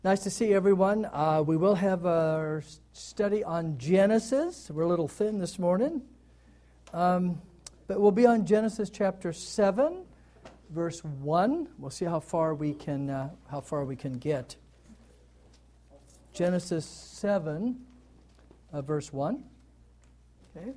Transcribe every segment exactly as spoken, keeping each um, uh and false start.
Nice to see everyone. Uh, we will have our study on Genesis. We're a little thin this morning. Um, but we'll be on Genesis chapter seven, verse one. We'll see how far we can uh, how far we can get. Genesis seven, uh, verse one. Okay.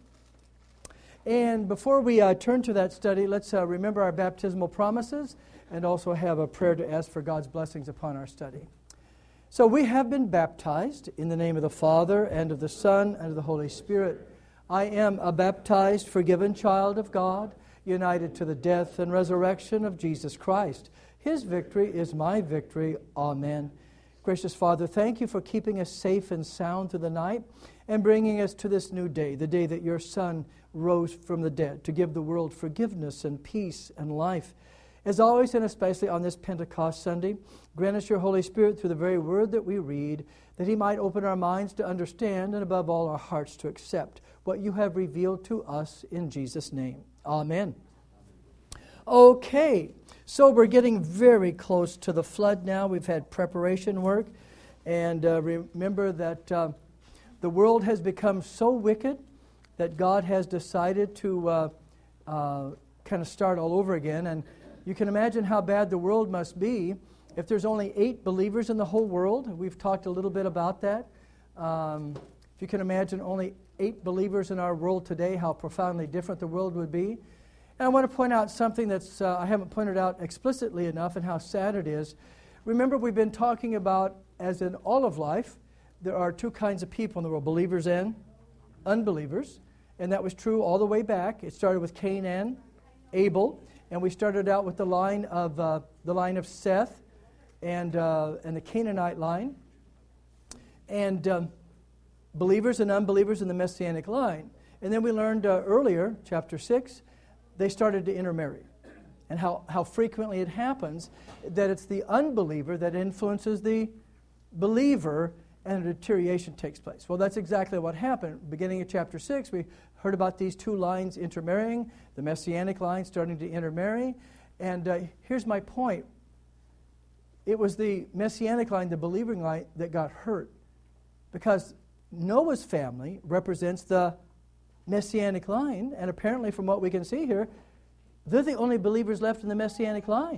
And before we uh, turn to that study, let's uh, remember our baptismal promises and also have a prayer to ask for God's blessings upon our study. So we have been baptized in the name of the Father, and of the Son, and of the Holy Spirit. I am a baptized, forgiven child of God, united to the death and resurrection of Jesus Christ. His victory is my victory. Amen. Gracious Father, thank you for keeping us safe and sound through the night and bringing us to this new day, the day that your Son rose from the dead to give the world forgiveness and peace and life. As always, and especially on this Pentecost Sunday, grant us your Holy Spirit through the very word that we read, that he might open our minds to understand and above all our hearts to accept what you have revealed to us in Jesus' name. Amen. Okay, so we're getting very close to the flood now. We've had preparation work, and uh, remember that uh, the world has become so wicked that God has decided to uh, uh, kind of start all over again. And you can imagine how bad the world must be if there's only eight believers in the whole world. We've talked a little bit about that. Um, if you can imagine only eight believers in our world today, how profoundly different the world would be. And I want to point out something that's uh, I haven't pointed out explicitly enough, and how sad it is. Remember, we've been talking about, as in all of life, there are two kinds of people in the world, believers and unbelievers. And that was true all the way back. It started with Cain and Abel. And we started out with the line of uh, the line of Seth and uh, and the Canaanite line, and um, believers and unbelievers in the Messianic line. And then we learned uh, earlier, chapter six, they started to intermarry, and how, how frequently it happens that it's the unbeliever that influences the believer, and a deterioration takes place. Well, that's exactly what happened. Beginning of chapter six, we heard about these two lines intermarrying, the Messianic line starting to intermarry. And uh, here's my point. It was the Messianic line, the believing line, that got hurt. Because Noah's family represents the Messianic line, and apparently from what we can see here, they're the only believers left in the Messianic line.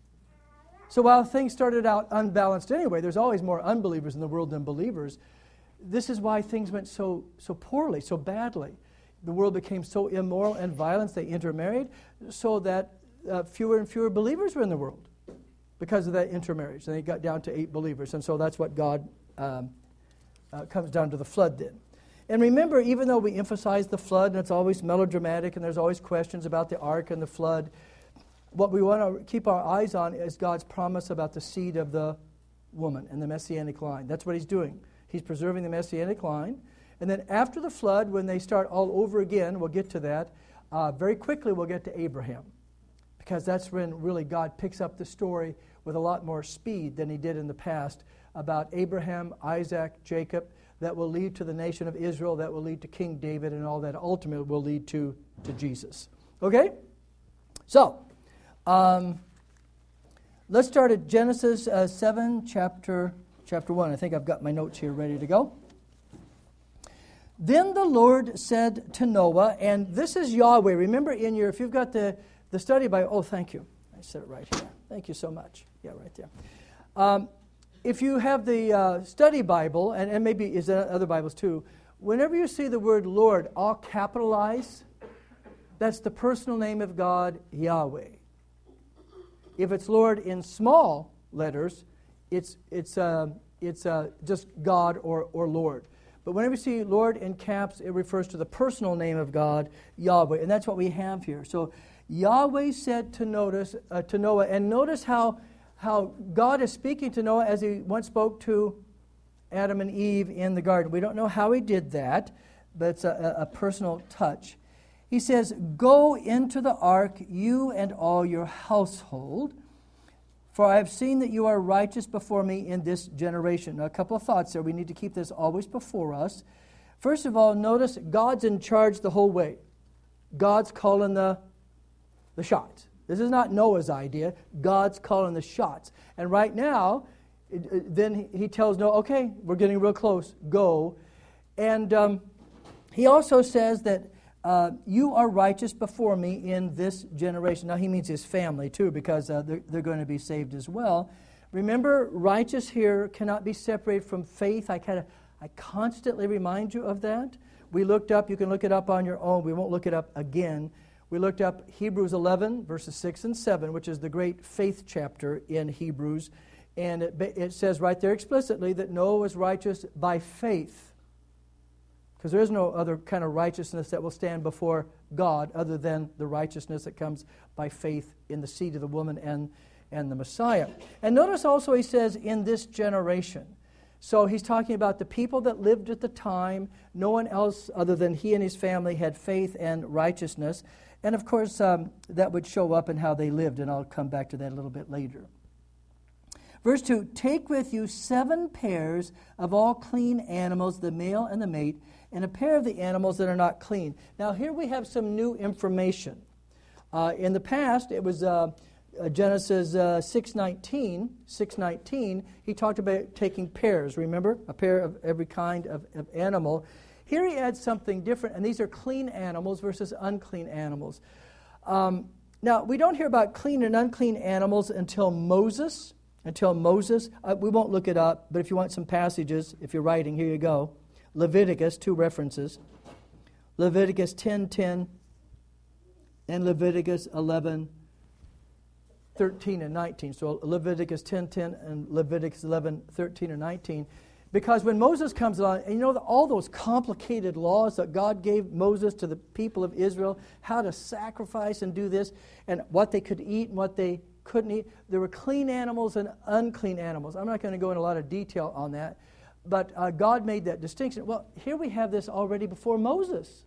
So while things started out unbalanced anyway, there's always more unbelievers in the world than believers. This is why things went so so poorly, so badly. The world became so immoral and violent, they intermarried, so that uh, fewer and fewer believers were in the world because of that intermarriage. And they got down to eight believers, and so that's what God um, uh, comes down to the flood then. And remember, even though we emphasize the flood, and it's always melodramatic, and there's always questions about the ark and the flood, what we want to keep our eyes on is God's promise about the seed of the woman and the Messianic line. That's what he's doing. He's preserving the Messianic line. And then after the flood, when they start all over again, we'll get to that, uh, very quickly we'll get to Abraham. Because that's when really God picks up the story with a lot more speed than he did in the past about Abraham, Isaac, Jacob, that will lead to the nation of Israel, that will lead to King David, and all that ultimately will lead to, to Jesus. Okay? So, Um, let's start at Genesis uh, seven, chapter chapter one. I think I've got my notes here ready to go. Then the Lord said to Noah, and this is Yahweh. Remember in your, if you've got the, the study Bible, oh, thank you. I said it right here. Thank you so much. Yeah, right there. Um, if you have the uh, study Bible, and, and maybe is there other Bibles too, whenever you see the word Lord all capitalized, that's the personal name of God, Yahweh. If it's Lord in small letters, it's it's uh, it's uh, just God or, or Lord. But whenever you see Lord in caps, it refers to the personal name of God, Yahweh, and that's what we have here. So Yahweh said to notice uh, to Noah, and notice how how God is speaking to Noah as he once spoke to Adam and Eve in the garden. We don't know how he did that, but it's a, a personal touch. He says, "Go into the ark, you and all your household, for I have seen that you are righteous before me in this generation." Now, a couple of thoughts there. We need to keep this always before us. First of all, notice God's in charge the whole way. God's calling the, the shots. This is not Noah's idea. God's calling the shots. And right now, it, it, then he, he tells Noah, okay, we're getting real close, go. And um, he also says that uh, you are righteous before me in this generation. Now he means his family too, because uh, they're, they're going to be saved as well. Remember, righteous here cannot be separated from faith. I kind of, I constantly remind you of that. We looked up, you can look it up on your own. We won't look it up again. We looked up Hebrews eleven, verses six and seven, which is the great faith chapter in Hebrews. And it, it says right there explicitly that Noah was righteous by faith. Because there is no other kind of righteousness that will stand before God other than the righteousness that comes by faith in the seed of the woman and, and the Messiah. And notice also he says, in this generation. So he's talking about the people that lived at the time. No one else other than he and his family had faith and righteousness. And of course, um, that would show up in how they lived, and I'll come back to that a little bit later. Verse two, take with you seven pairs of all clean animals, the male and the mate, and a pair of the animals that are not clean. Now here we have some new information. Uh, in the past, it was uh, uh, Genesis uh, six nineteen, six nineteen, he talked about taking pairs, remember? A pair of every kind of, of animal. Here he adds something different, and these are clean animals versus unclean animals. Um, now, we don't hear about clean and unclean animals until Moses, until Moses. Uh, we won't look it up, but if you want some passages, if you're writing, here you go. Leviticus, two references. Leviticus ten ten and Leviticus eleven, thirteen and nineteen. So Leviticus ten ten and Leviticus eleven, thirteen and nineteen. Because when Moses comes along, and you know all those complicated laws that God gave Moses to the people of Israel, how to sacrifice and do this, and what they could eat and what they couldn't eat. There were clean animals and unclean animals. I'm not going to go into a lot of detail on that, but uh, God made that distinction. Well, here we have this already before Moses.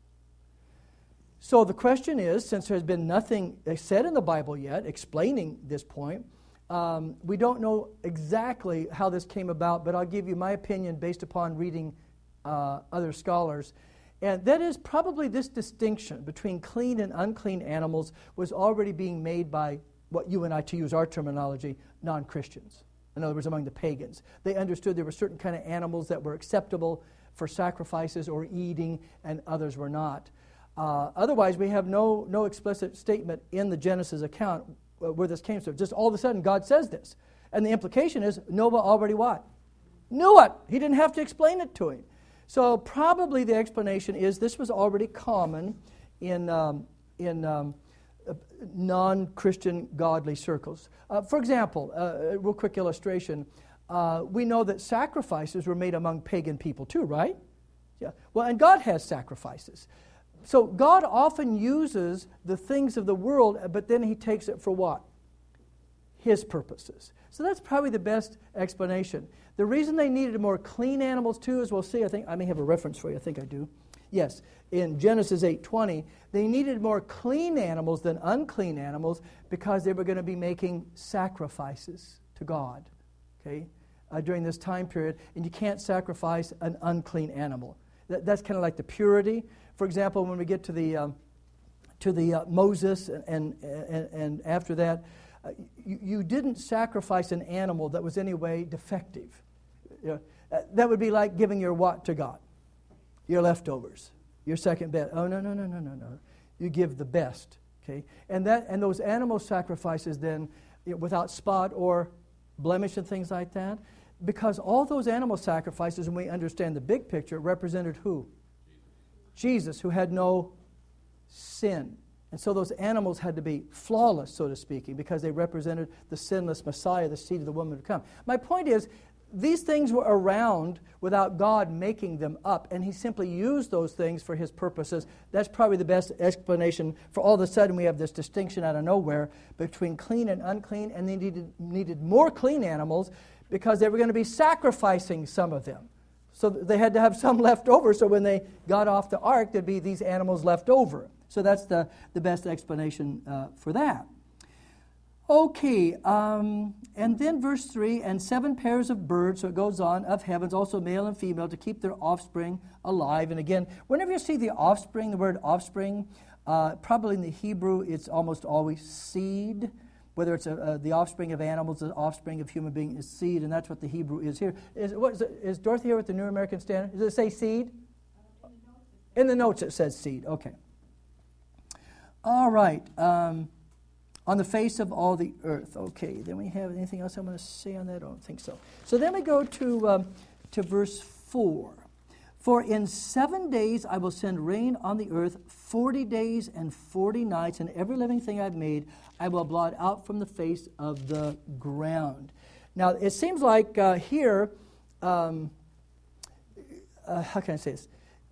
So the question is, since there's been nothing said in the Bible yet explaining this point, Um, we don't know exactly how this came about, but I'll give you my opinion based upon reading uh, other scholars. And that is probably this distinction between clean and unclean animals was already being made by what you and I, to use our terminology, non-Christians. In other words, among the pagans. They understood there were certain kind of animals that were acceptable for sacrifices or eating, and others were not. Uh, otherwise, we have no, no explicit statement in the Genesis account where this came from. Just all of a sudden, God says this. And the implication is, Noah already what? Knew it. He didn't have to explain it to him. So probably the explanation is this was already common in, um, in um, uh, non-Christian godly circles. Uh, for example, uh, a real quick illustration. Uh, we know that sacrifices were made among pagan people too, right? Yeah. Well, and God has sacrifices. So God often uses the things of the world, but then he takes it for what? His purposes. So that's probably the best explanation. The reason they needed more clean animals too, as we'll see, I think I may have a reference for you, I think I do. Yes, in Genesis eight twenty, they needed more clean animals than unclean animals because they were going to be making sacrifices to God, okay, uh, during this time period. And you can't sacrifice an unclean animal. That, that's kind of like the purity. For example, when we get to the um, to the uh, Moses and, and and after that, uh, you, you didn't sacrifice an animal that was in any way defective. You know, uh, that would be like giving your what to God? Your leftovers, your second best. Oh no no no no no no! You give the best. Okay, and that and those animal sacrifices then, you know, without spot or blemish and things like that, because all those animal sacrifices, when we understand the big picture, represented who? Jesus, who had no sin. And so those animals had to be flawless, so to speak, because they represented the sinless Messiah, the seed of the woman to come. My point is, these things were around without God making them up, and he simply used those things for his purposes. That's probably the best explanation for all of a sudden we have this distinction out of nowhere between clean and unclean, and they needed, needed more clean animals because they were going to be sacrificing some of them. So they had to have some left over, so when they got off the ark, there'd be these animals left over. So that's the, the best explanation uh, for that. Okay, um, and then verse three, and seven pairs of birds, so it goes on, of heavens, also male and female, to keep their offspring alive. And again, whenever you see the offspring, the word offspring, uh, probably in the Hebrew, it's almost always seed. whether it's a, a, the offspring of animals, the offspring of human being is seed, and that's what the Hebrew is here. Is, what is, it, is Dorothy here with the New American Standard? Does it say seed? In the notes it says seed. Okay. All right. Um, on the face of all the earth. Okay. Then we have anything else I want to say on that? I don't think so. So then we go to um, to verse four. For in seven days I will send rain on the earth, forty days and forty nights, and every living thing I've made I will blot out from the face of the ground. Now, it seems like uh, here, um, uh, how can I say this?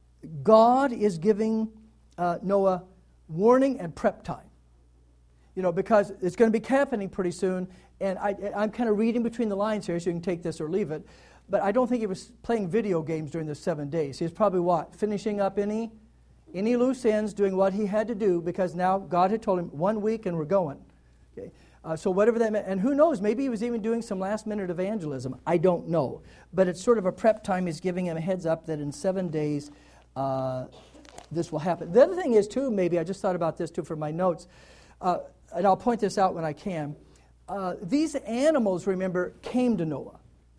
God is giving uh, Noah warning and prep time. You know, because it's going to be happening pretty soon, and I, I'm kind of reading between the lines here, so you can take this or leave it. But I don't think he was playing video games during the seven days. He was probably what? Finishing up any any loose ends, doing what he had to do, because now God had told him one week and we're going. Okay, uh, so whatever that meant. And who knows, maybe he was even doing some last-minute evangelism. I don't know. But it's sort of a prep time. He's giving him a heads up that in seven days uh, this will happen. The other thing is, too, maybe, I just thought about this, too, for my notes, uh, and I'll point this out when I can. Uh, these animals, remember, came to Noah.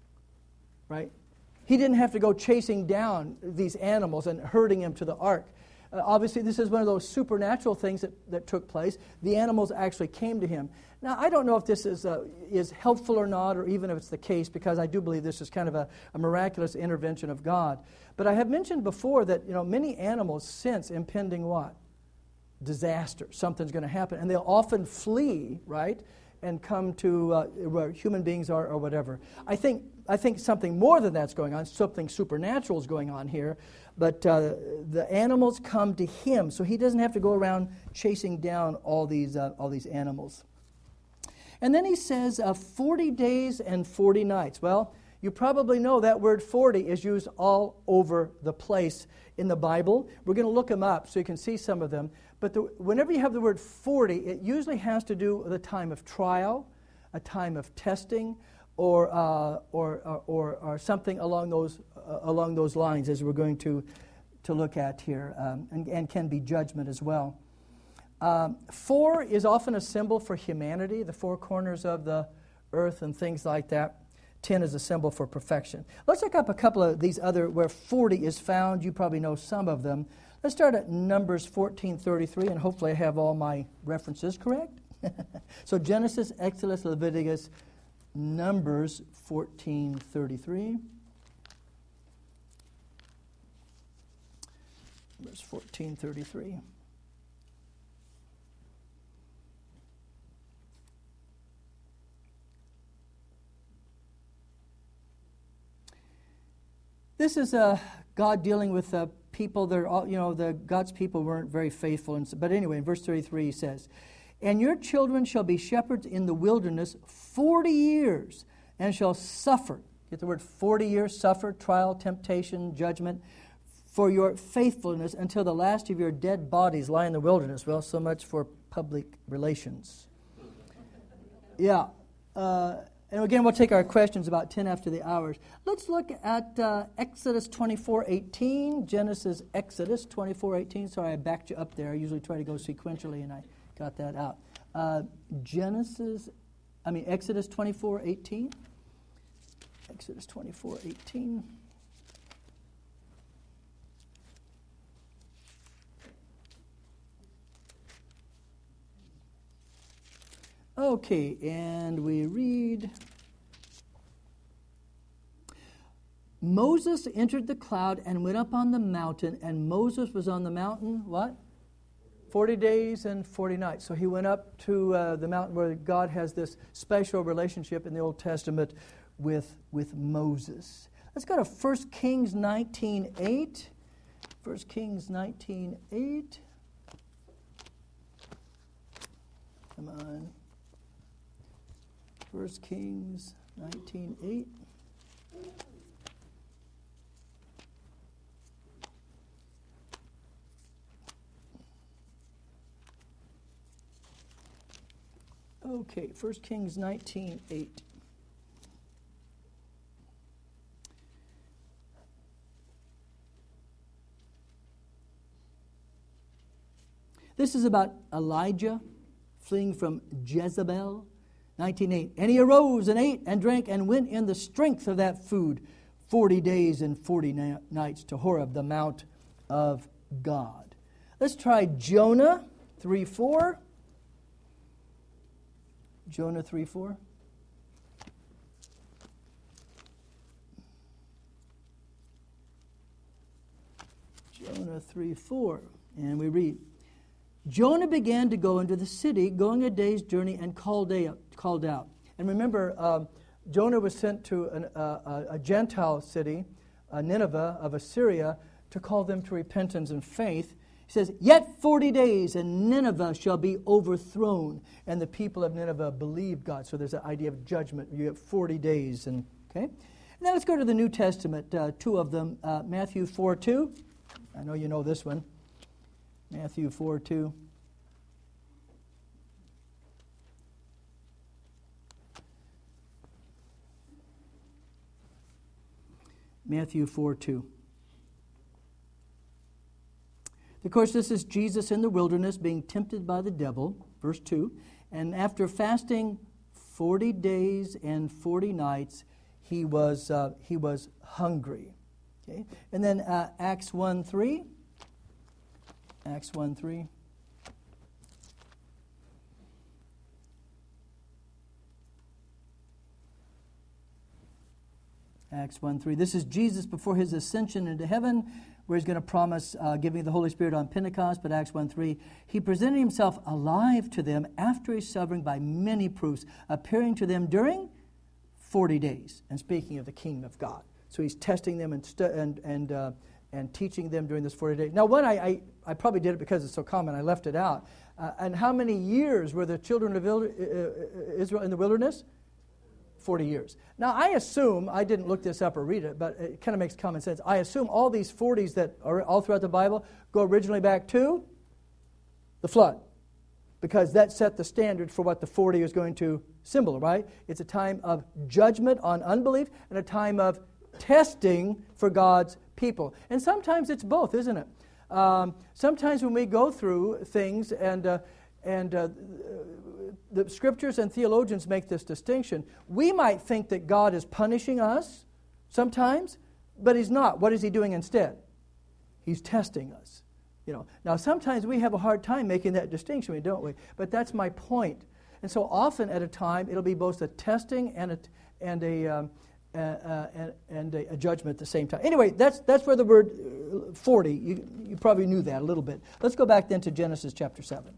Right? He didn't have to go chasing down these animals and herding them to the ark. Uh, obviously, this is one of those supernatural things that, that took place. The animals actually came to him. Now, I don't know if this is uh, is helpful or not, or even if it's the case, because I do believe this is kind of a, a miraculous intervention of God. But I have mentioned before that, you know, many animals sense impending what? Disaster. Something's going to happen. And they'll often flee, right? And come to uh, where human beings are or whatever. I think I think something more than that's going on, something supernatural is going on here, but uh, the animals come to him, so he doesn't have to go around chasing down all these uh, all these animals. And then he says uh, forty days and forty nights. Well, you probably know that word forty is used all over the place in the Bible. We're going to look them up so you can see some of them. But the, whenever you have the word forty, it usually has to do with a time of trial, a time of testing, or uh, or, or, or or something along those uh, along those lines, as we're going to to look at here, um, and, and can be judgment as well. Um, four is often a symbol for humanity, the four corners of the earth and things like that. Ten is a symbol for perfection. Let's look up a couple of these other where forty is found. You probably know some of them. Let's start at Numbers fourteen thirty-three, and hopefully I have all my references correct. So Genesis, Exodus, Leviticus, Numbers fourteen thirty-three. Numbers fourteen thirty-three. This is uh, God dealing with uh, people that are all, you know, the God's people weren't very faithful. And so, but anyway, in verse thirty-three he says, "And your children shall be shepherds in the wilderness forty years, and shall suffer." Get the word forty years, suffer, trial, temptation, judgment, "for your faithfulness until the last of your dead bodies lie in the wilderness." Well, so much for public relations. Yeah. Uh, And again, we'll take our questions about ten after the hours. Let's look at uh, Exodus twenty-four eighteen, Genesis, Exodus twenty-four eighteen. Sorry, I backed you up there. I usually try to go sequentially, and I got that out. Uh, Genesis, I mean, Exodus twenty-four eighteen. Exodus twenty-four eighteen. Okay, and we read, "Moses entered the cloud and went up on the mountain, and Moses was on the mountain," what? forty days and forty nights. So he went up to uh, the mountain where God has this special relationship in the Old Testament with, with Moses. Let's go to First Kings nineteen eight. First Kings nineteen eight. Come on. First Kings nineteen eight. Okay, First Kings nineteen eight. This is about Elijah fleeing from Jezebel. nineteen eight. And he arose and ate and drank and went in the strength of that food forty days and forty na- nights to Horeb, the mount of God. Let's try Jonah three four. Jonah three four. Jonah three four. And we read, Jonah began to go into the city, going a day's journey, and called out. Called out. And remember, um, Jonah was sent to an, uh, a Gentile city, uh, Nineveh of Assyria, to call them to repentance and faith. He says, yet forty days and Nineveh shall be overthrown. And the people of Nineveh believed God. So there's an idea of judgment. You have forty days. And okay. And then let's go to the New Testament, uh, two of them. Uh, Matthew four two. I know you know this one. Matthew four two. Matthew four two. Of course, this is Jesus in the wilderness being tempted by the devil, verse two. And after fasting forty days and forty nights, he was uh, he was hungry. Okay? And then uh, Acts one three. Acts one three. Acts one three. This is Jesus before his ascension into heaven, where he's going to promise uh, giving the Holy Spirit on Pentecost. But Acts one three, he presented himself alive to them after his suffering by many proofs, appearing to them during forty days, and speaking of the kingdom of God. So he's testing them and stu- and and uh, and teaching them during this forty days. Now, one, I, I, I probably did it because it's so common, I left it out. Uh, and how many years were the children of Israel in the wilderness? forty years. Now, I assume, I didn't look this up or read it, but it kind of makes common sense. I assume all these forties that are all throughout the Bible go originally back to the flood, because that set the standard for what the forty is going to symbol, right? It's a time of judgment on unbelief and a time of testing for God's people. And sometimes it's both, isn't it? Um, sometimes when we go through things and uh, and uh, the scriptures and theologians make this distinction, we might think that God is punishing us sometimes, but he's not. What is he doing instead? He's testing us. You know. Now, sometimes we have a hard time making that distinction, don't we? But that's my point. And so often at a time, it'll be both a testing and a and a um, uh, uh, and, and a, a judgment at the same time. Anyway, that's that's where the word uh, forty. You you probably knew that a little bit. Let's go back then to Genesis chapter seven.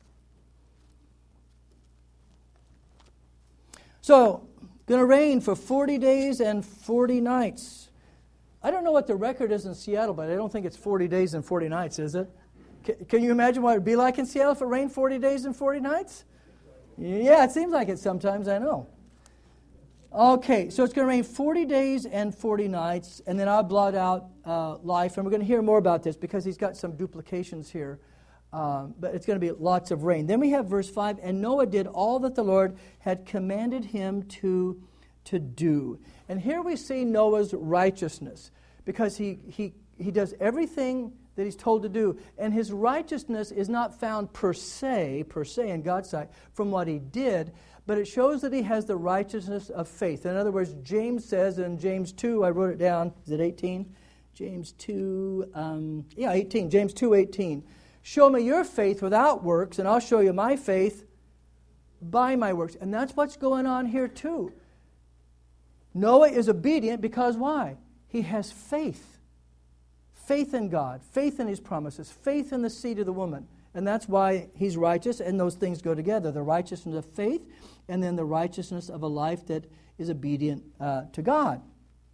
So, going to rain for forty days and forty nights. I don't know what the record is in Seattle, but I don't think it's forty days and forty nights, is it? C- can you imagine what it would be like in Seattle if it rained forty days and forty nights? Yeah, it seems like it sometimes, I know. Okay, so it's going to rain forty days and forty nights, and then I'll blot out uh, life, and we're going to hear more about this because he's got some duplications here. Um, but it's going to be lots of rain. Then we have verse five, and Noah did all that the Lord had commanded him to, to do. And here we see Noah's righteousness, because he, he, he does everything that he's told to do. And his righteousness is not found per se, per se in God's sight, from what he did, but it shows that he has the righteousness of faith. In other words, James says in James two, I wrote it down, is it eighteen? James two, um, yeah, eighteen, James two eighteen. Show me your faith without works, and I'll show you my faith by my works. And that's what's going on here too. Noah is obedient because why? He has faith. Faith in God, faith in his promises, faith in the seed of the woman. And that's why he's righteous, and those things go together. The righteousness of faith, and then the righteousness of a life that is obedient uh, to God.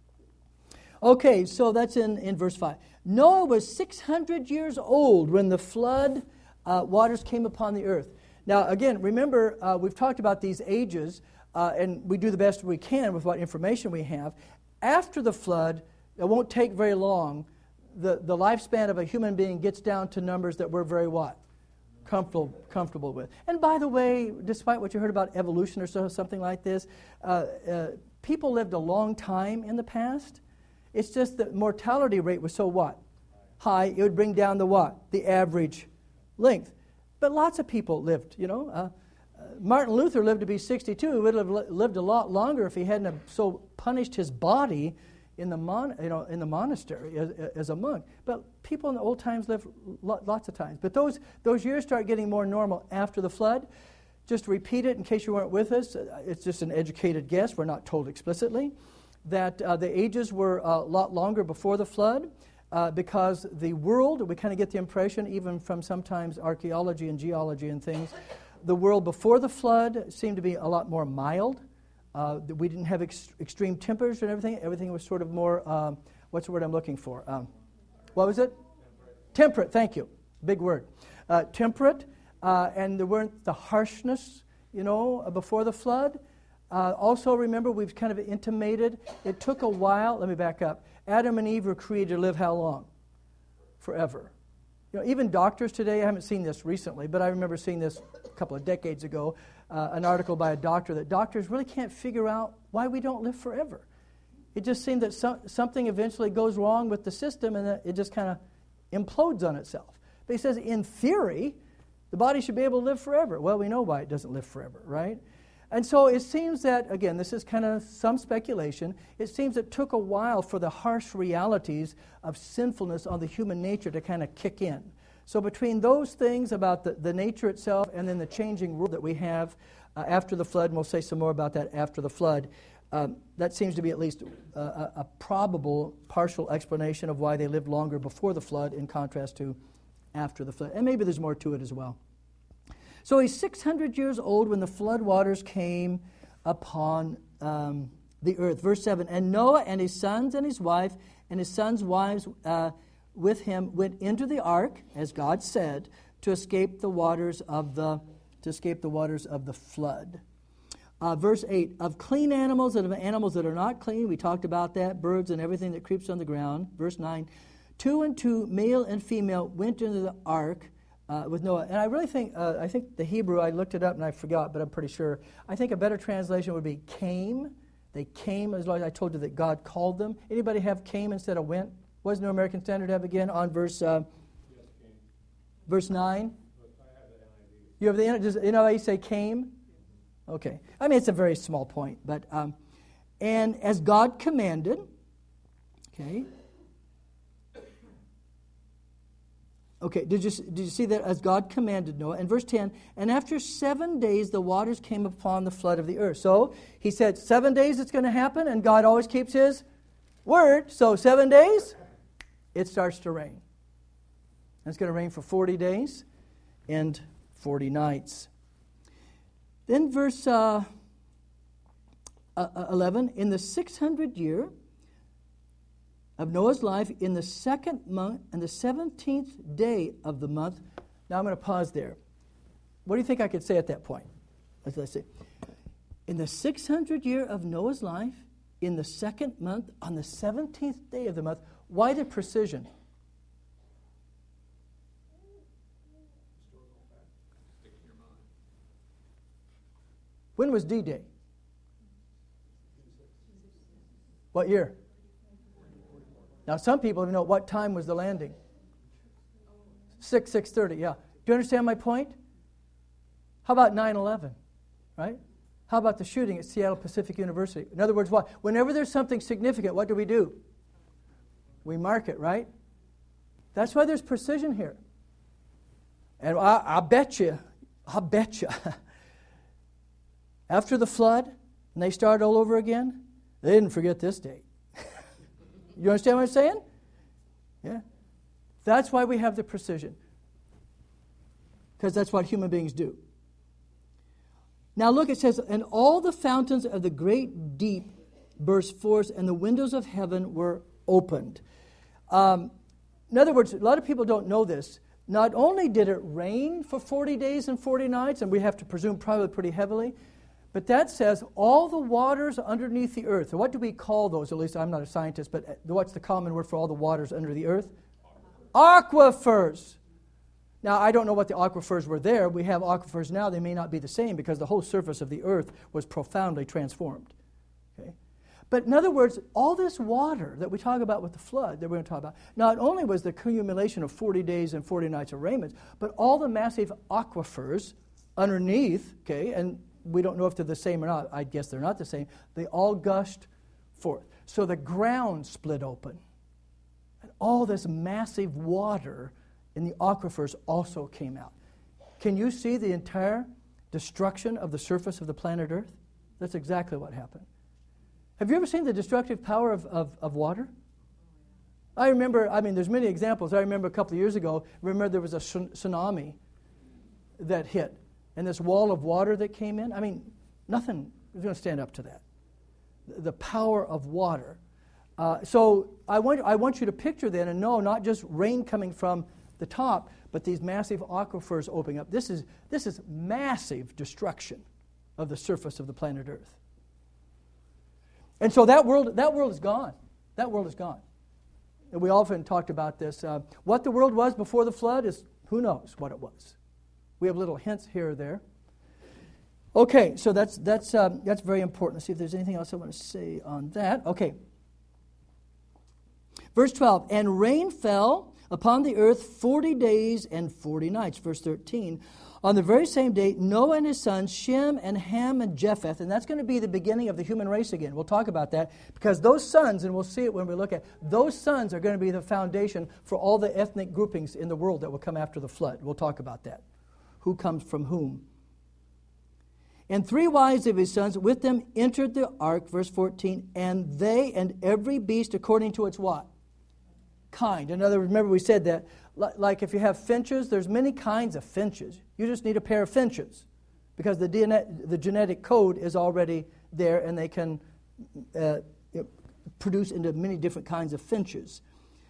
Okay, so that's in, in verse five. Noah was six hundred years old when the flood uh, waters came upon the earth. Now, again, remember, uh, we've talked about these ages, uh, and we do the best we can with what information we have. After the flood, it won't take very long. The, the lifespan of a human being gets down to numbers that we're very what? Comfortable, comfortable with. And by the way, despite what you heard about evolution or so, something like this, uh, uh, people lived a long time in the past. It's just the mortality rate was so what? High. It would bring down the what? The average length. But lots of people lived, you know. Uh, uh, Martin Luther lived to be sixty-two. He would have li- lived a lot longer if he hadn't have so punished his body in the mon- you know, in the monastery as, as a monk. But people in the old times lived lo- lots of times. But those those years start getting more normal after the flood. Just to repeat it in case you weren't with us, it's just an educated guess. We're not told explicitly that uh, the ages were a lot longer before the flood. Uh, because the world, we kind of get the impression, even from sometimes archaeology and geology and things, the world before the flood seemed to be a lot more mild. Uh, we didn't have ex- extreme temperatures and everything. Everything was sort of more, um, what's the word I'm looking for? Um, what was it? Temperate. Temperate, thank you. Big word. Uh, temperate, uh, and there weren't the harshness, you know, uh, before the flood. Uh, also, remember, we've kind of intimated, it took a while. Let me back up. Adam and Eve were created to live how long? Forever. You know, even doctors today, I haven't seen this recently, but I remember seeing this a couple of decades ago, uh, an article by a doctor that doctors really can't figure out why we don't live forever. It just seemed that so, something eventually goes wrong with the system and that it just kind of implodes on itself. But he says, in theory, the body should be able to live forever. Well, we know why it doesn't live forever, right? And so it seems that, again, this is kind of some speculation, it seems it took a while for the harsh realities of sinfulness on the human nature to kind of kick in. So between those things about the, the nature itself and then the changing world that we have uh, after the flood, and we'll say some more about that after the flood, um, that seems to be at least a, a, a probable partial explanation of why they lived longer before the flood in contrast to after the flood. And maybe there's more to it as well. So he's six hundred years old when the flood waters came upon um, the earth. Verse seven, and Noah and his sons and his wife and his sons' wives uh, with him went into the ark, as God said, to escape the waters of the to escape the waters of the flood. Uh, verse eight, of clean animals and of animals that are not clean, we talked about that, birds and everything that creeps on the ground. Verse nine, two and two, male and female, went into the ark, Uh, with Noah. And I really think, uh, I think the Hebrew, I looked it up and I forgot, but I'm pretty sure. I think a better translation would be came. They came, as long as I told you that God called them. Anybody have came instead of went? What does New American Standard have again on verse uh, yes, verse nine? I have the N I V. You have the N I V. Does, you know how you say came? Okay. I mean, it's a very small point. But um, and as God commanded, okay, Okay, did you, did you see that? As God commanded Noah. And verse ten, and after seven days the waters came upon the flood of the earth. So he said, seven days it's going to happen, and God always keeps his word. So seven days, it starts to rain. And it's going to rain for forty days and forty nights. Then verse uh, uh, eleven, in the six hundredth year of Noah's life, in the second month and the seventeenth day of the month. Now I'm going to pause there. What do you think I could say at that point? Let's, let's see. In the six hundredth year of Noah's life, in the second month, on the seventeenth day of the month, why the precision? When was D-Day? What year? Now, some people even know what time was the landing. six, six thirty, yeah. Do you understand my point? How about nine eleven, right? How about the shooting at Seattle Pacific University? In other words, what? Whenever there's something significant, what do we do? We mark it, right? That's why there's precision here. And I, I bet you, I bet you, after the flood, and they started all over again, they didn't forget this date. You understand what I'm saying? Yeah. That's why we have the precision. Because that's what human beings do. Now look, it says, and all the fountains of the great deep burst forth, and the windows of heaven were opened. Um, in other words, a lot of people don't know this. Not only did it rain for forty days and forty nights, and we have to presume probably pretty heavily, but that says all the waters underneath the earth. What do we call those? At least I'm not a scientist, but what's the common word for all the waters under the earth? Aquifers. Aquifers. Now, I don't know what the aquifers were there. We have aquifers now. They may not be the same because the whole surface of the earth was profoundly transformed. Okay? But in other words, all this water that we talk about with the flood that we're going to talk about, not only was the accumulation of forty days and forty nights of raiment, but all the massive aquifers underneath, okay, and we don't know if they're the same or not. I guess they're not the same. They all gushed forth. So the ground split open. And all this massive water in the aquifers also came out. Can you see the entire destruction of the surface of the planet Earth? That's exactly what happened. Have you ever seen the destructive power of, of, of water? I remember, I mean, there's many examples. I remember a couple of years ago, remember there was a tsunami that hit. And this wall of water that came in, I mean, nothing is going to stand up to that. The power of water. Uh, so I want, I want you to picture then and know not just rain coming from the top, but these massive aquifers opening up. This is, this is massive destruction of the surface of the planet Earth. And so that world, that world is gone. That world is gone. And we often talked about this. Uh, what the world was before the flood is, who knows what it was. We have little hints here or there. Okay, so that's that's um, that's very important. Let's see if there's anything else I want to say on that. Okay. Verse twelve, and rain fell upon the earth forty days and forty nights. Verse thirteen, on the very same day, Noah and his sons, Shem and Ham and Japheth, and that's going to be the beginning of the human race again. We'll talk about that because those sons, and we'll see it when we look at, those sons are going to be the foundation for all the ethnic groupings in the world that will come after the flood. We'll talk about that. Who comes from whom? And three wives of his sons with them entered the ark, verse fourteen, and they and every beast according to its what? Kind. In other words, remember we said that, like if you have finches, there's many kinds of finches. You just need a pair of finches because the D N A, the genetic code is already there and they can uh, produce into many different kinds of finches.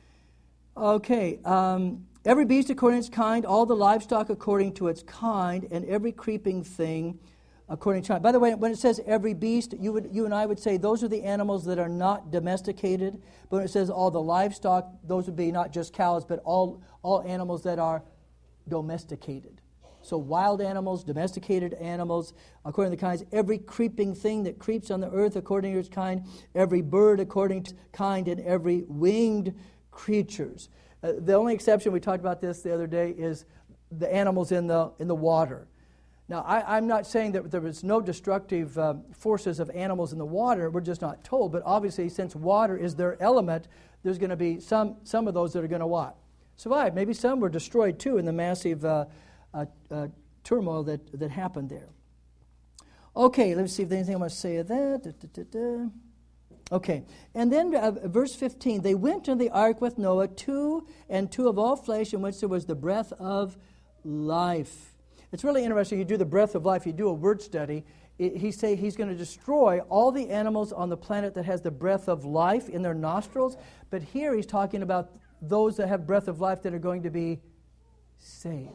Okay, um, every beast according to its kind, all the livestock according to its kind, and every creeping thing according to kind. By the way, when it says every beast, you would, you and I would say those are the animals that are not domesticated. But when it says all the livestock, those would be not just cows, but all, all animals that are domesticated. So wild animals, domesticated animals, according to the kinds, every creeping thing that creeps on the earth according to its kind, every bird according to its kind, and every winged creatures. Uh, the only exception, we talked about this the other day, is the animals in the in the water. Now, I, I'm not saying that there was no destructive uh, forces of animals in the water. We're just not told. But obviously, since water is their element, there's going to be some some of those that are going to what? Survive. Maybe some were destroyed, too, in the massive uh, uh, uh, turmoil that, that happened there. Okay, let's see if there's anything I want to say of that. Da, da, da, da. Okay, and then uh, verse fifteen, they went into the ark with Noah, two and two of all flesh, in which there was the breath of life. It's really interesting. You do the breath of life, you do a word study. It, he say he's going to destroy all the animals on the planet that has the breath of life in their nostrils. But here he's talking about those that have breath of life that are going to be saved.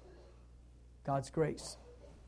God's grace.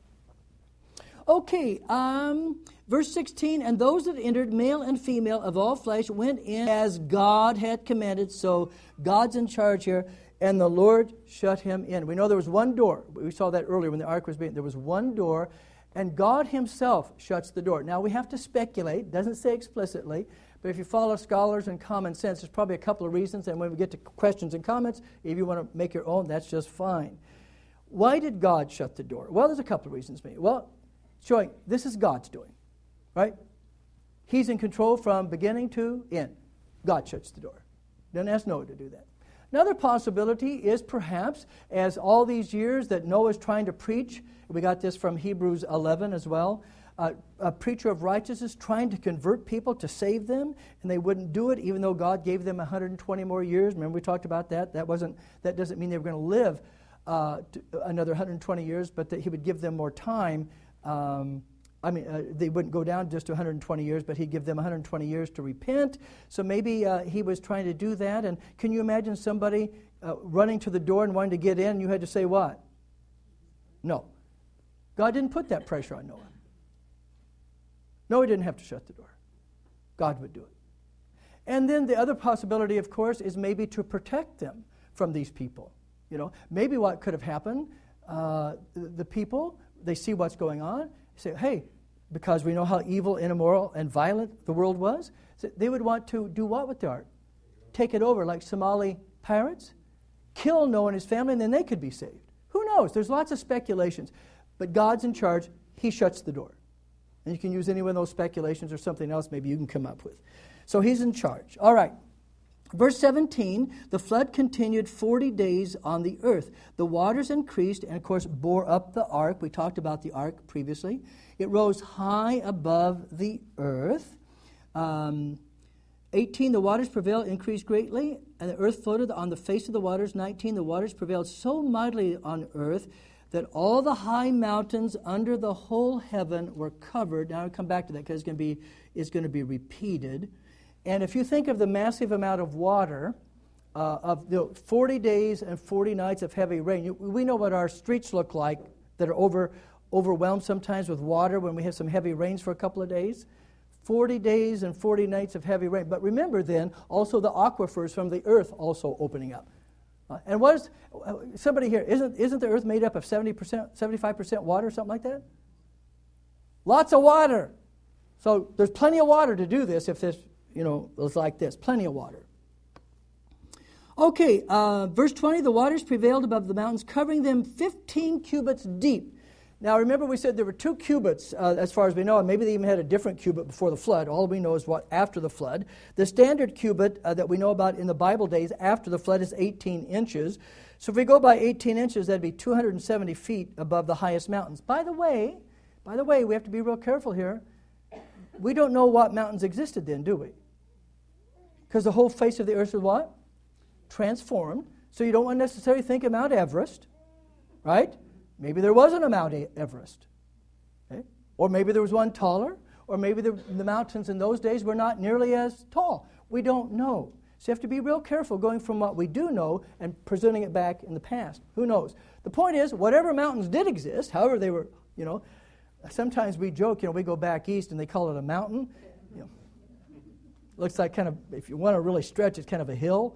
Okay, um, verse sixteen, and those that entered, male and female of all flesh, went in as God had commanded. So God's in charge here. And the Lord shut him in. We know there was one door. We saw that earlier when the ark was being, there was one door, and God himself shuts the door. Now, we have to speculate. It doesn't say explicitly, but if you follow scholars and common sense, there's probably a couple of reasons, and when we get to questions and comments, if you want to make your own, that's just fine. Why did God shut the door? Well, there's a couple of reasons. Maybe. Well, showing this is God's doing, right? He's in control from beginning to end. God shuts the door. Doesn't ask Noah to do that. Another possibility is perhaps, as all these years that Noah's trying to preach, we got this from Hebrews eleven as well, uh, a preacher of righteousness trying to convert people to save them, and they wouldn't do it even though God gave them one hundred twenty more years. Remember we talked about that? That wasn't. That doesn't mean they were going to live uh, to another one hundred twenty years, but that he would give them more time. Um, I mean, uh, they wouldn't go down just to one hundred twenty years, but he'd give them one hundred twenty years to repent. So maybe uh, he was trying to do that. And can you imagine somebody uh, running to the door and wanting to get in, and you had to say what? No. God didn't put that pressure on Noah. Noah didn't have to shut the door. God would do it. And then the other possibility, of course, is maybe to protect them from these people. You know, maybe what could have happened, uh, the, the people, they see what's going on, say, hey, because we know how evil and immoral and violent the world was, so they would want to do what with the ark? Take it over like Somali pirates, kill Noah and his family, and then they could be saved. Who knows? There's lots of speculations. but God's in charge. He shuts the door. And you can use any one of those speculations or something else maybe you can come up with. So he's in charge. All right. Verse seventeen, the flood continued forty days on the earth. The waters increased and, of course, bore up the ark. We talked about the ark previously. It rose high above the earth. Um, eighteen, the waters prevailed, increased greatly, and the earth floated on the face of the waters. nineteen, the waters prevailed so mightily on earth that all the high mountains under the whole heaven were covered. Now I'll come back to that because it's going to be, it's going to be repeated. And if you think of the massive amount of water, uh, of the forty days and forty nights of heavy rain, you, we know what our streets look like that are over, overwhelmed sometimes with water when we have some heavy rains for a couple of days. forty days and forty nights of heavy rain. But remember then, also the aquifers from the earth also opening up. Uh, and what is, uh, somebody here, isn't, isn't the earth made up of seventy percent, seventy-five percent water, something like that? Lots of water. So there's plenty of water to do this if this, you know, was like this. Plenty of water. Okay, uh, verse twenty, the waters prevailed above the mountains, covering them fifteen cubits deep. Now, remember we said there were two cubits, uh, as far as we know, and maybe they even had a different cubit before the flood. All we know is what after the flood. The standard cubit uh, that we know about in the Bible days after the flood is eighteen inches. So if we go by eighteen inches, that'd be two hundred seventy feet above the highest mountains. By the way, by the way, we have to be real careful here. We don't know what mountains existed then, do we? Because the whole face of the earth was what? Transformed. So you don't want to necessarily think of Mount Everest, right? Maybe there wasn't a Mount Everest. Okay? Or maybe there was one taller, or maybe the, the mountains in those days were not nearly as tall. We don't know. So you have to be real careful going from what we do know and presenting it back in the past. Who knows? The point is, whatever mountains did exist, however they were, you know, sometimes we joke, you know, we go back east and they call it a mountain. You know, looks like kind of, if you want to really stretch, it's kind of a hill.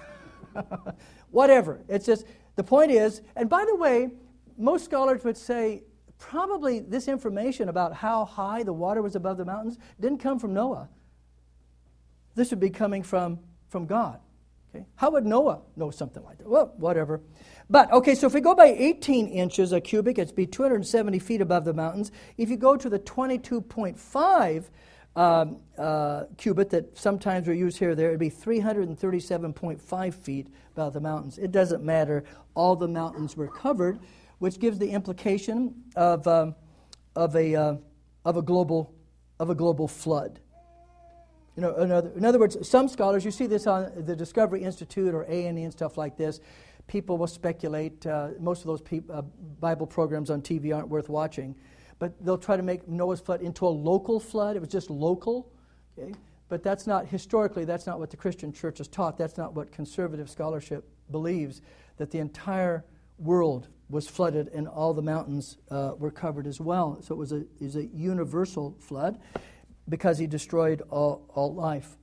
Whatever. It's just, the point is, and by the way, most scholars would say probably this information about how high the water was above the mountains didn't come from Noah. This would be coming from, from God. Okay? How would Noah know something like that? Well, whatever. But, okay, so if we go by eighteen inches a cubic, it'd be two hundred seventy feet above the mountains. If you go to the twenty-two point five um, uh, cubit that sometimes we use here or there, it'd be three hundred thirty-seven point five feet above the mountains. It doesn't matter. All the mountains were covered, which gives the implication of um, of a uh, of a global of a global flood. You know, in other, in other words, some scholars, you see this on the Discovery Institute or A and E and stuff like this. People will speculate. Uh, most of those peop, uh, Bible programs on T V aren't worth watching, but they'll try to make Noah's flood into a local flood. It was just local, okay? But that's not historically. That's not what the Christian church has taught. That's not what conservative scholarship believes. That the entire world was flooded and all the mountains uh, were covered as well. So it was a, it was a universal flood because he destroyed all, all life.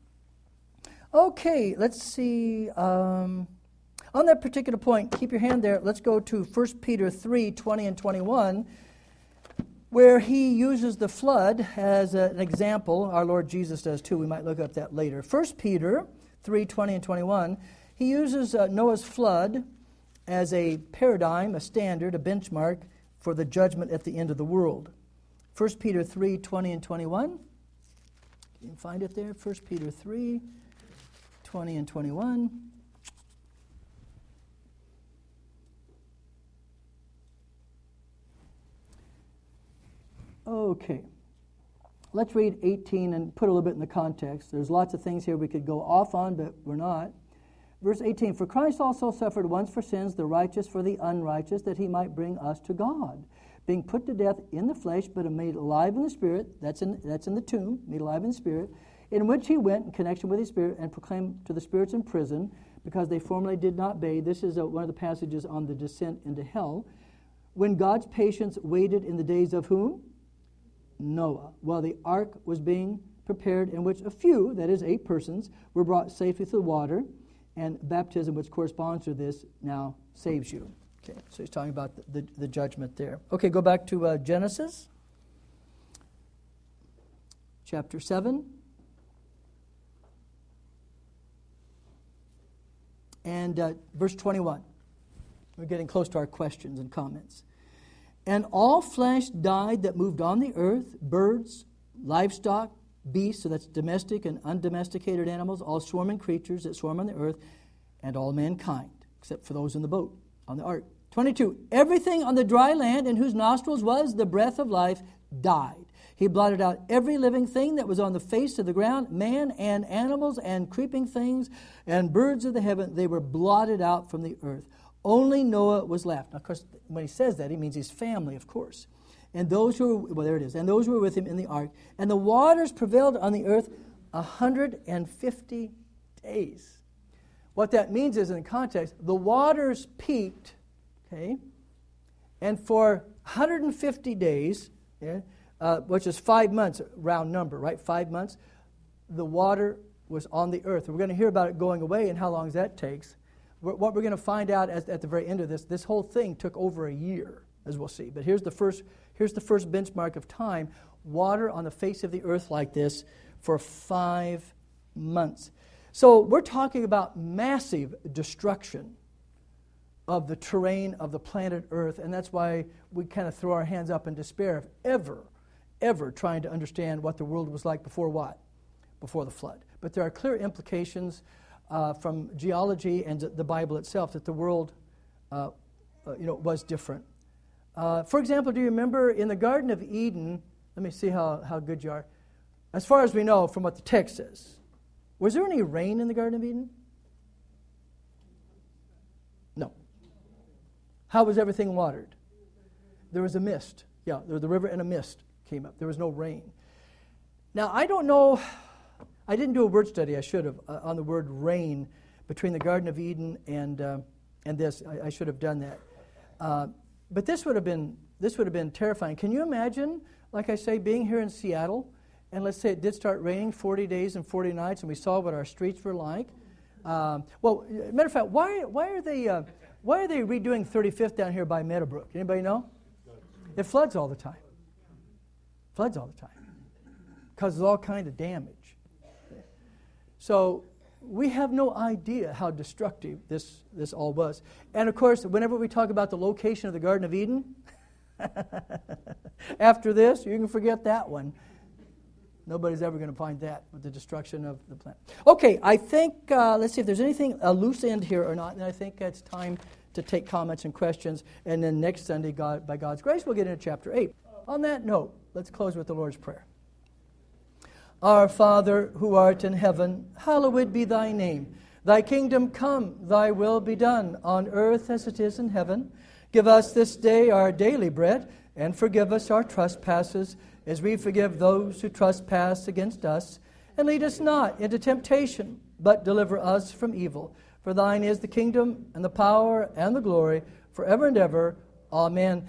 Okay, let's see. Um, on that particular point, keep your hand there. Let's go to First Peter three, twenty and twenty-one, where he uses the flood as a, an example. Our Lord Jesus does too. We might look up that later. First Peter three, twenty and twenty-one, he uses uh, Noah's flood as a paradigm, a standard, a benchmark for the judgment at the end of the world. First Peter three, twenty and twenty-one. You can find it there. First Peter three, twenty and twenty-one. Okay. Let's read eighteen and put a little bit in the context. There's lots of things here we could go off on, but we're not. Verse eighteen, for Christ also suffered once for sins, the righteous for the unrighteous, that he might bring us to God, being put to death in the flesh, but made alive in the Spirit. That's in, that's in the tomb, made alive in the Spirit, in which he went in connection with his Spirit and proclaimed to the spirits in prison, because they formerly did not obey. This is a, one of the passages on the descent into hell. When God's patience waited in the days of whom? Noah, while the ark was being prepared, in which a few, that is eight persons, were brought safely through the water. And baptism, which corresponds to this, now saves you. Okay, so he's talking about the, the, the judgment there. Okay, go back to uh, Genesis, chapter seven. And uh, verse twenty-one. We're getting close to our questions and comments. And all flesh died that moved on the earth, birds, livestock, beasts, so that's domestic and undomesticated animals, all swarming creatures that swarm on the earth, and all mankind, except for those in the boat, on the ark. twenty-two, everything on the dry land in whose nostrils was the breath of life died. He blotted out every living thing that was on the face of the ground, man and animals and creeping things and birds of the heaven. They were blotted out from the earth. Only Noah was left. Now, of course, when he says that, he means his family, of course. And those who were, well, there it is, and those who were with him in the ark. And the waters prevailed on the earth one hundred fifty days. What that means is, in context, the waters peaked, okay, and for one hundred fifty days, yeah, uh, which is five months, round number, right? Five months, the water was on the earth. We're going to hear about it going away and how long that takes. What we're going to find out as, at the very end of this, this whole thing took over a year, as we'll see. But here's the first, here's the first benchmark of time: water on the face of the earth like this for five months. So we're talking about massive destruction of the terrain of the planet Earth, and that's why we kind of throw our hands up in despair of ever, ever trying to understand what the world was like before what? Before the flood. But there are clear implications uh, from geology and the Bible itself that the world uh, uh, you know, was different. Uh, for example, do you remember in the Garden of Eden, let me see how, how good you are, as far as we know from what the text says, was there any rain in the Garden of Eden? No. How was everything watered? There was a mist. Yeah, there was the river and a mist came up. There was no rain. Now, I don't know, I didn't do a word study, I should have, uh, on the word rain between the Garden of Eden and uh, and this. I, I should have done that. Uh, but this would have been this would have been terrifying. Can you imagine, like I say, being here in Seattle, and let's say it did start raining forty days and forty nights, and we saw what our streets were like? Um, well, matter of fact, why why are they uh, why are they redoing thirty-fifth down here by Meadowbrook? Anybody know? It floods all the time. Floods all the time. Causes all kind of damage. So we have no idea how destructive this, this all was. And of course, whenever we talk about the location of the Garden of Eden, after this, you can forget that one. Nobody's ever going to find that with the destruction of the planet. Okay, I think, uh, let's see if there's anything, a loose end here or not, and I think it's time to take comments and questions. And then next Sunday, God, by God's grace, we'll get into chapter eight. On that note, let's close with the Lord's Prayer. Our Father, who art in heaven, hallowed be thy name. Thy kingdom come, thy will be done, on earth as it is in heaven. Give us this day our daily bread, and forgive us our trespasses, as we forgive those who trespass against us. And lead us not into temptation, but deliver us from evil. For thine is the kingdom, and the power, and the glory, forever and ever. Amen.